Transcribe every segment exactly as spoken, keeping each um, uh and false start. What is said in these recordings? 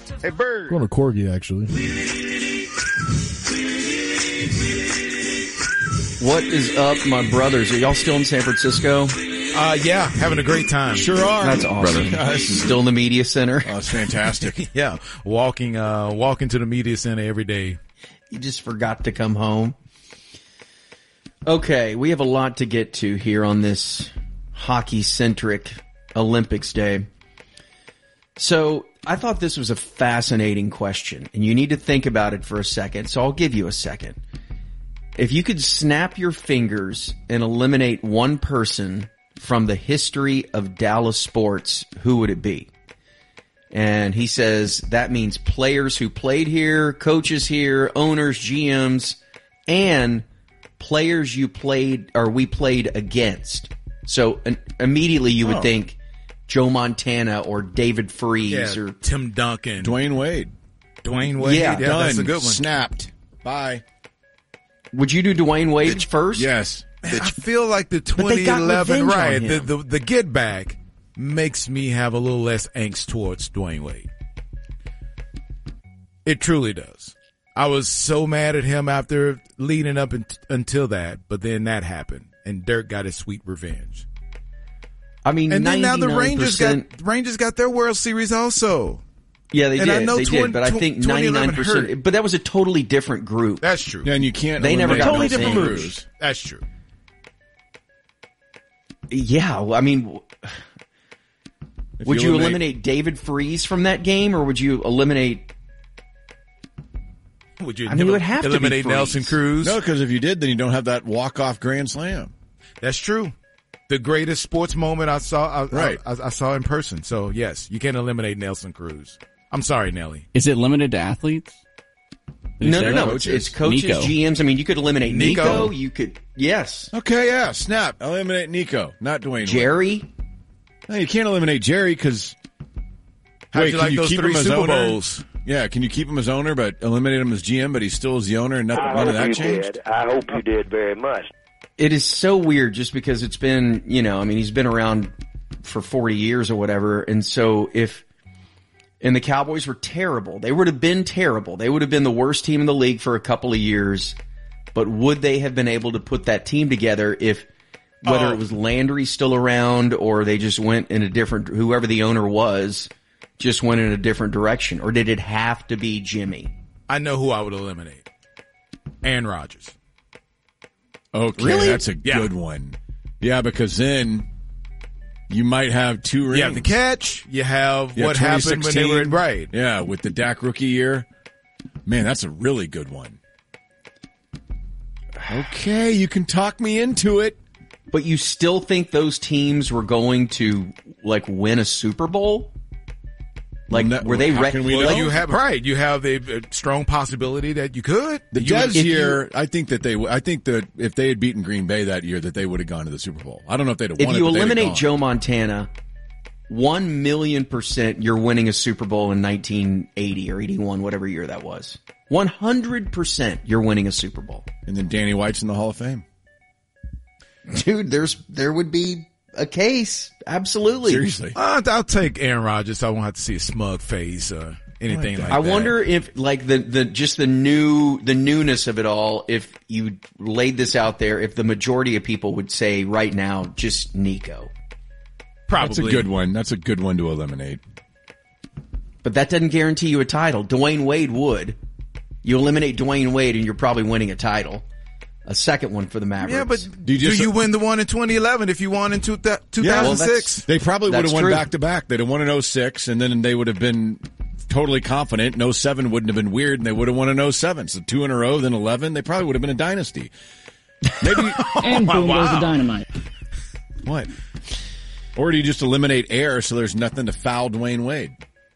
Hey, Bird. Going to Corgi, actually. What is up, my brothers? Are y'all still in San Francisco? Uh, yeah, having a great time. Sure are. That's awesome. Still in the media center. Oh, it's fantastic. Yeah, walking, uh, walking to the media center every day. You just forgot to come home. Okay, we have a lot to get to here on this hockey-centric Olympics Day. So I thought this was a fascinating question, and you need to think about it for a second, so I'll give you a second. If you could snap your fingers and eliminate one person from the history of Dallas sports, who would it be? And he says that means players who played here, coaches here, owners, G Ms, and players you played or we played against. So uh, immediately you would Oh. think Joe Montana or David Freese Yeah, or Tim Duncan, Dwayne Wade. Dwayne Wade. Yeah, Yeah, that's Done. a good one. Snapped. Bye. would you do Dwayne Wade first? Yes. Man, I feel like the they got twenty eleven, revenge on right? The, him. the the get back makes me have a little less angst towards Dwayne Wade. It truly does. I was so mad at him after leading up in, until that, but then that happened, and Dirk got his sweet revenge. I mean, And then now the Rangers got ninety-nine percent Rangers got their World Series also. Yeah, they and I did. know They twen- did, but I tw- think twenty eleven ninety-nine percent. hurt. But that was a totally different group. That's true. Yeah, and you can't. They never eliminate got Nelson totally different Cruz. That's true. Yeah, well, I mean, If would you eliminate David Freese from that game, or would you eliminate? Would you I mean, it would have to be eliminate Freese. Nelson Cruz? No, because if you did, then you don't have that walk-off grand slam. That's true. The greatest sports moment I saw, I, Right. I, I, I saw in person. So yes, you can't eliminate Nelson Cruz. I'm sorry, Nelly. Is it limited to athletes? Did you No, say no, that? no. It's, it's coaches, Nico. G Ms. I mean, you could eliminate Nico. Nico. You could, yes, Okay, yeah, snap. Eliminate Nico, not Dwayne Wade. Jerry. No, you can't eliminate Jerry because. How'd Wait, you can like you those keep three him as Super owner? Bowls? Yeah, can you keep him as owner but eliminate him as G M, but he still is the owner and nothing, I none of hope that you changed? did. I hope you did very much. It is so weird just because it's been, you know, I mean, he's been around for forty years or whatever. And so if, and the Cowboys were terrible. They would have been terrible. They would have been the worst team in the league for a couple of years. But would they have been able to put that team together if, whether Oh. it was Landry still around or they just went in a different, whoever the owner was, just went in a different direction? Or did it have to be Jimmy? I know who I would eliminate. Aaron Rodgers. Okay, Really? that's a Yeah. good one. Yeah, because then you might have two rings. You have the catch. You have Yeah, what happened when they were twenty sixteen. right. Yeah, with the Dak rookie year. Man, that's a really good one. Okay, you can talk me into it. But you still think those teams were going to, like, win a Super Bowl? Like, Well, no- were they how re- can we like, know? You have right. You have a, a strong possibility that you could. The You- Dez if year, I think that they, w- I think that if they had beaten Green Bay that year, that they would have gone to the Super Bowl. I don't know if they'd have if won you it, but they'd have eliminate gone. Joe Montana, one million percent you're winning a Super Bowl in nineteen eighty or eighty-one, whatever year that was. one hundred percent you're winning a Super Bowl. and then Danny White's in the Hall of Fame. Dude, there's, there would be a case. Absolutely. Seriously. Uh, I'll take Aaron Rodgers. So I won't have to see a smug face or anything like, I that. wonder if, like, the, the, just the new, the newness of it all, if you laid this out there, if the majority of people would say right now, just Nico. Probably That's a good one. That's a good one to eliminate. But that doesn't guarantee you a title. Dwayne Wade would. You eliminate Dwayne Wade and you're probably winning a title. A second one for the Mavericks. Yeah, but Do you do just- you win the one in twenty eleven if you won in two, two Yeah, well, thousand six? They probably would That's have won true. back to back. They'd have won in oh six, and then they would have been totally confident. And oh seven wouldn't have been weird, and they would have won in oh seven. So two in a row, then eleven. They probably would have been a dynasty. Maybe And boom goes the dynamite. what? Or do you just eliminate air so there's nothing to foul Dwayne Wade?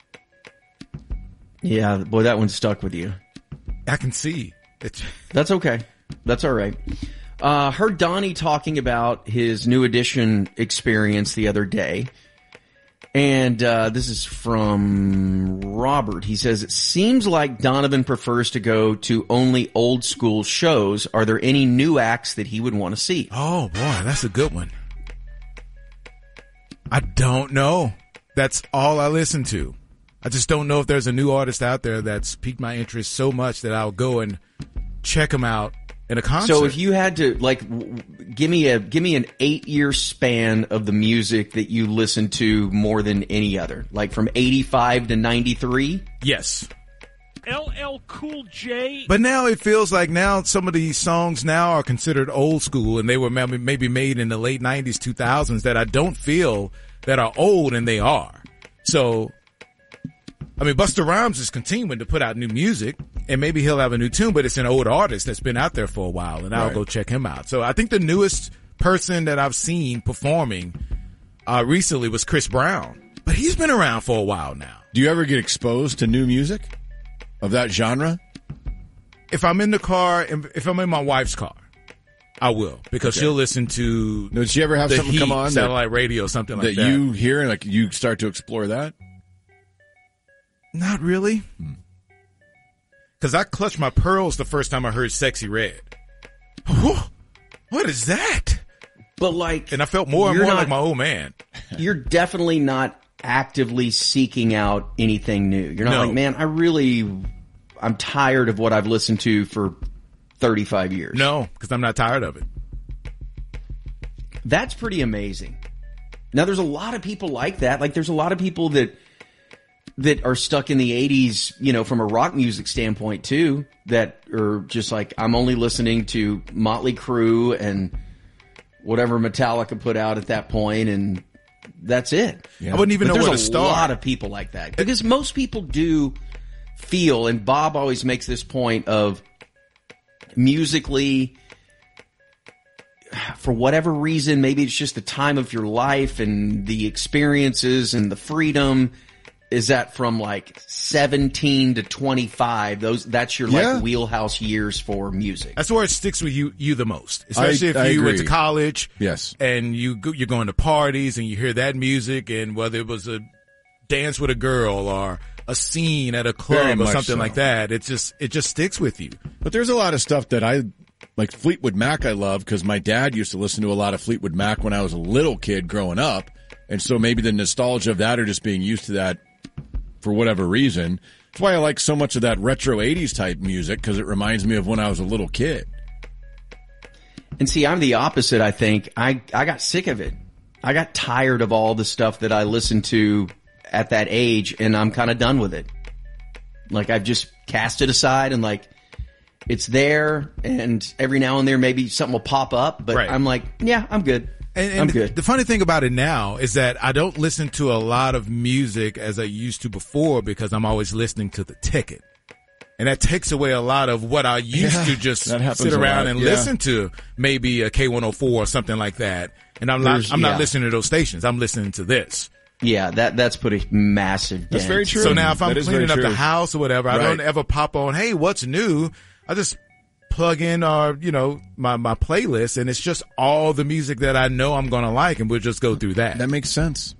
yeah, boy, that one stuck with you. I can see. It's, That's okay. That's all right. Uh, heard Donnie talking about his new edition experience the other day. And uh, this is from Robert. He says, it seems like Donovan prefers to go to only old school shows. Are there any new acts that he would want to see? oh boy, that's a good one. I don't know. That's all I listen to. I just don't know if there's a new artist out there that's piqued my interest so much that I'll go and check them out in a concert. So if you had to, like, w- give me a give me an eight year span of the music that you listen to more than any other, like from eighty-five to ninety-three. Yes. L L Cool J. But now it feels like now some of these songs now are considered old school, and they were maybe maybe made in the late nineties, two thousands that I don't feel that are old, and they are. So, I mean, Busta Rhymes is continuing to put out new music, and maybe he'll have a new tune, but it's an old artist that's been out there for a while, and I'll Right. go check him out. So I think the newest person that I've seen performing uh recently was Chris Brown, but he's been around for a while now. Do you ever get exposed to new music of that genre? If I'm in the car, if I'm in my wife's car, I will, because Okay. she'll listen to Did she ever have the something Heat, come on that, satellite radio, something like that that. you hear and like you start to explore that? Not really. Because I clutched my pearls the first time I heard Sexy Red. What is that? But like, And I felt more and you're more not- like my old man. you're definitely not actively seeking out anything new. You're not No. like, man, I really, I'm tired of what I've listened to for thirty-five years. No, because I'm not tired of it. That's pretty amazing. Now, there's a lot of people like that. Like, there's a lot of people that that are stuck in the eighties, you know, from a rock music standpoint too, that are just like, I'm only listening to Motley Crue and whatever Metallica put out at that point, and that's it. Yeah. I wouldn't even But know where to there's a start. lot of people like that, because most people do feel, and Bob always makes this point of musically, for whatever reason, maybe it's just the time of your life and the experiences and the freedom, is that from like seventeen to twenty-five, those, that's your Yeah. like wheelhouse years for music. That's where it sticks with you you the most, especially I- if I you went agree. to college. Yes. And you go, you're going to parties and you hear that music, and whether it was a dance with a girl or a scene at a Very club or much something so. like that, it just it just sticks with you. But there's a lot of stuff that I like. Fleetwood Mac I love because my dad used to listen to a lot of Fleetwood Mac when I was a little kid growing up. And so maybe the nostalgia of that or just being used to that for whatever reason. That's why I like so much of that retro eighties type music, because it reminds me of when I was a little kid. And see, I'm the opposite, I think. I, I got sick of it. I got tired of all the stuff that I listened to at that age, and I'm kind of done with it. Like, I've just cast it aside, and like, it's there, and every now and then maybe something will pop up, but Right. I'm like, yeah, I'm good. And, and I'm good. The funny thing about it now is that I don't listen to a lot of music as I used to before, because I'm always listening to the ticket. And that takes away a lot of what I used Yeah, to just that happens sit a around lot, and yeah. listen to, maybe a K one oh four or something like that. And I'm not, There's- I'm yeah. not listening to those stations. I'm listening to this. Yeah, that that's put a massive dent. That's very true. So now if I'm That is cleaning up very the true. house or whatever, I Right. don't ever pop on, hey, what's new? I just plug in our, you know, my, my playlist, and it's just all the music that I know I'm going to like, and we'll just go through that. That makes sense.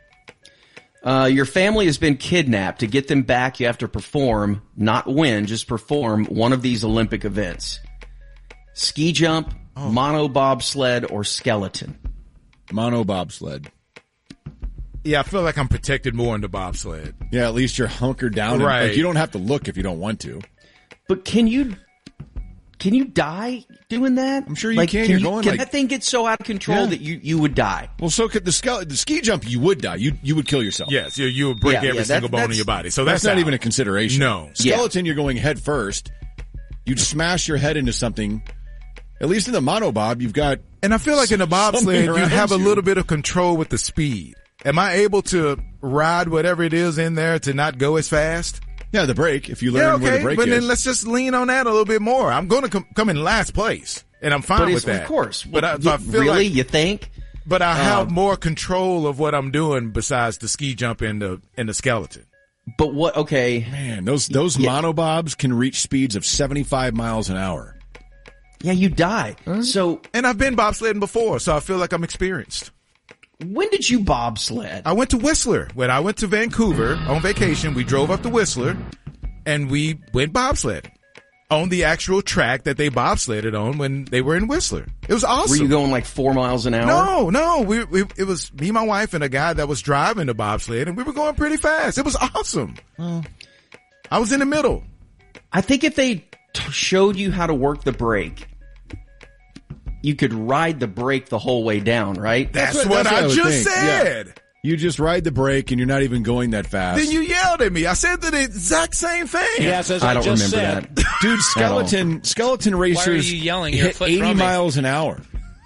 Uh, your family has been kidnapped. To get them back, you have to perform, not win, just perform one of these Olympic events. Ski jump, Oh. mono bobsled, or skeleton. Mono bobsled. Yeah, I feel like I'm protected more in the bobsled. Yeah, at least you're hunkered down. and, Right. like, you don't have to look if you don't want to. But can you, can you die doing that? I'm sure you like, can. Can, You're you, going, can like- that thing get so out of control Yeah. that you, you would die? Well, so could the ske- the ski jump. You would die. You you would kill yourself. Yes, you you would break Yeah, every yeah, single that- bone in that's- your body. So that's, that's, not out. even a consideration. No. Skeleton, you're going head first. You'd smash your head into something. At least in the monobob, you've got. And I feel like in the bobsled, something you around have a you. little bit of control with the speed. Am I able to ride whatever it is in there to not go as fast? Yeah, the brake. If you learn Yeah, where the okay, brake but is. then let's just lean on that a little bit more. I'm going to com- come in last place, and I'm fine But with it's, that. of course. But I, You- but I feel really, like, you think? but I have Um, more control of what I'm doing besides the ski jump and the and the skeleton. But what? Okay, Man, those those Yeah. monobobs can reach speeds of seventy-five miles an hour. yeah, you die. So And I've been bobsledding before, so I feel like I'm experienced. when did you bobsled? I went to Whistler. When I went to Vancouver on vacation, we drove up to Whistler, and we went bobsledding. on the actual track that they bobsledded on when they were in Whistler. It was awesome. Were you going like four miles an hour? No, no. We, we it was me, my wife, and a guy that was driving the bobsled, and we were going pretty fast. It was awesome. Well, I was in the middle. I think if they t- showed you how to work the brake, you could ride the brake the whole way down, right? That's, That's what, what- that's I what I would just think. said. Yeah. You just ride the brake and you're not even going that fast. Then you yelled at me. I said the exact same thing. Yes, as I I, don't just remember said. that. Dude, skeleton skeleton racers you yelling? You're a hit foot eighty from me. miles an hour.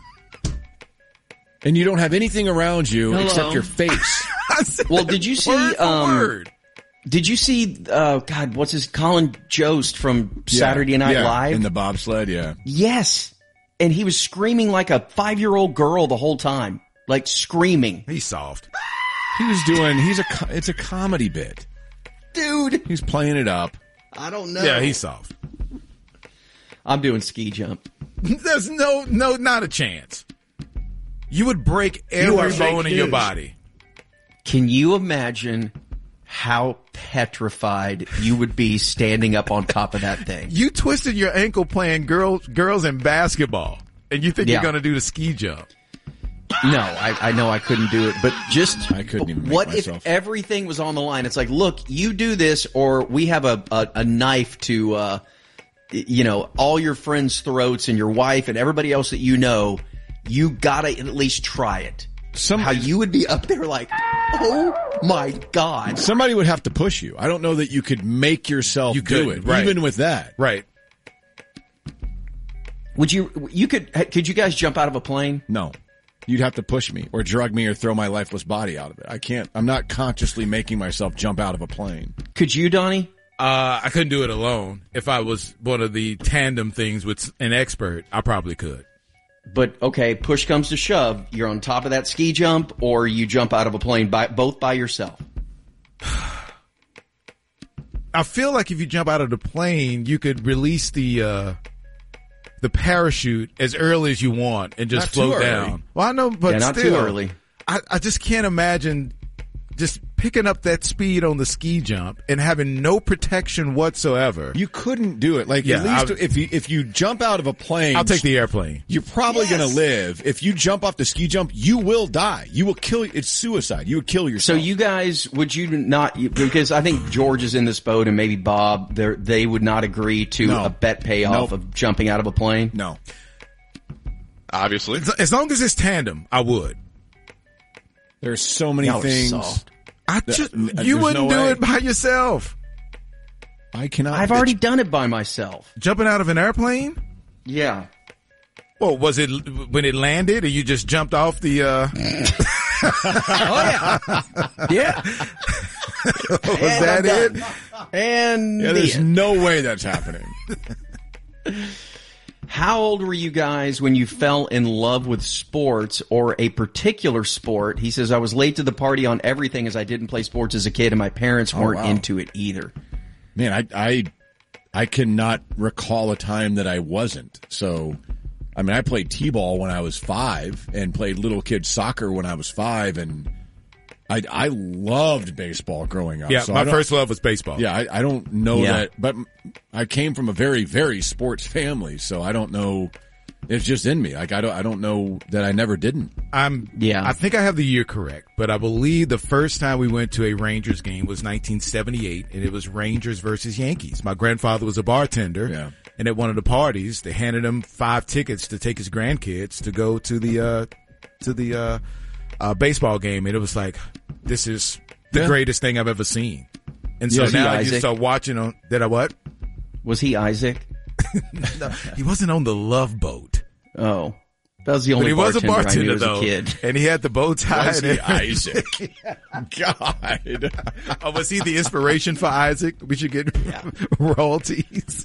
And you don't have anything around you Hello. except your face. I said Well, did you see, word for um, word. Did you see, uh, God, what's his, Colin Jost from Saturday Night Yeah, Live? in the bobsled, yeah. Yes. And he was screaming like a five-year-old girl the whole time. Like screaming. He's soft. He was doing, he's a, co- it's a comedy bit. Dude. He's playing it up. I don't know. Yeah, he's soft. I'm doing ski jump. There's no, no, not a chance. You would break You are every bone fake in your news. body. Can you imagine how petrified you would be standing up on top of that thing? You twisted your ankle playing girls, girls in basketball, and you think Yeah. you're going to do the ski jump. No, I, I know I couldn't do it, but just I couldn't even make what myself. if everything was on the line? It's like, look, you do this, or we have a a, a knife to, uh, y- you know, all your friends' throats and your wife and everybody else that you know. You gotta at least try it. Some, How you would be up there like, oh my God. somebody would have to push you. I don't know that you could make yourself You do couldn't, it, right. even with that. Right. Would you, you could, could you guys jump out of a plane? No. You'd have to push me or drug me or throw my lifeless body out of it. I can't, I'm not consciously making myself jump out of a plane. Could you, Donnie? Uh, I couldn't do it alone. If I was one of the tandem things with an expert, I probably could. But okay, push comes to shove. You're on top of that ski jump, or you jump out of a plane by both by yourself. I feel like if you jump out of the plane, you could release the uh, the parachute as early as you want and just Not too float early. down. Well, I know, but Yeah, not still, too early. I, I just can't imagine just picking up that speed on the ski jump and having no protection whatsoever. You couldn't do it. Like, Yeah, at least I- if you, if you jump out of a plane. I'll take the airplane. You're probably going to live. If you jump off the ski jump, you will die. You will kill, it's suicide. You would kill So yourself. you guys, would you not, because I think George is in this boat and maybe Bob, they they would not agree to No. a bet payoff Nope. of jumping out of a plane? No. Obviously. As- As long as it's tandem, I would. There's so many Y'all are things. soft. I just, Th- you there's wouldn't no do way. it by yourself. I cannot. I've already done it by myself. Jumping out of an airplane? Yeah. Well, was it when it landed, or you just jumped off the? uh Yeah. Was that it? And Yeah, the there's end. no way that's happening. How old were you guys when you fell in love with sports or a particular sport? He says, I was late to the party on everything as I didn't play sports as a kid and my parents weren't wow. into it either. Man, I, I, I cannot recall a time that I wasn't. So, I mean, I played t-ball when I was five and played little kid soccer when I was five, and I, I loved baseball growing up. Yeah, so I my don't- first love was baseball. Yeah, I, I don't know Yeah. that, but I came from a very, very sports family, so I don't know. It's just in me. Like I don't, I don't know that I never didn't. I'm. Yeah. I think I have the year correct, but I believe the first time we went to a Rangers game was nineteen seventy-eight, and it was Rangers versus Yankees. My grandfather was a bartender, Yeah. and at one of the parties, they handed him five tickets to take his grandkids to go to the uh to the uh, uh baseball game, and it was like, this is the Yeah. greatest thing I've ever seen. And so Was he now you Isaac? start watching on. Did I what? Was he Isaac? No, he wasn't on the Love Boat. Oh, that was the But only he was a bartender, I knew bartender as though, a kid. and he had the bow tie. Was he and- Isaac? God. Oh, was he the inspiration for Isaac? We should get royalties.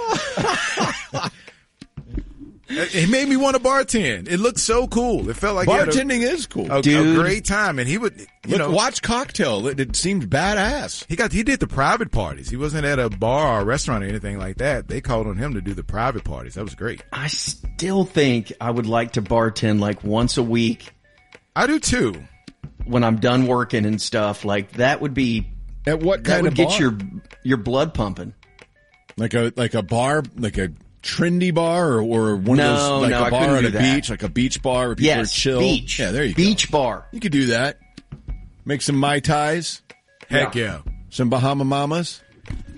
It made me want to bartend. It looked so cool. It felt like he had a- Bartending is cool. a, a Dude. great time, and he would, you Look, know, watch Cocktail. It, it seemed badass. he got he did the private parties. He wasn't at a bar or a restaurant or anything like that. They called on him to do the private parties. That was great. I still think I would like to bartend like once a week I do too. when I'm done working and stuff. Like that would be At what that kind would of get bar? your your blood pumping. Like a like a bar, like a trendy bar, or, or one No, of those like no, a I bar couldn't at do a that. beach, like a beach bar where people Yes, are chill. beach. Yeah, there you Beach go. bar. You could do that. Make some Mai Tais, Heck yeah. some Bahama Mamas.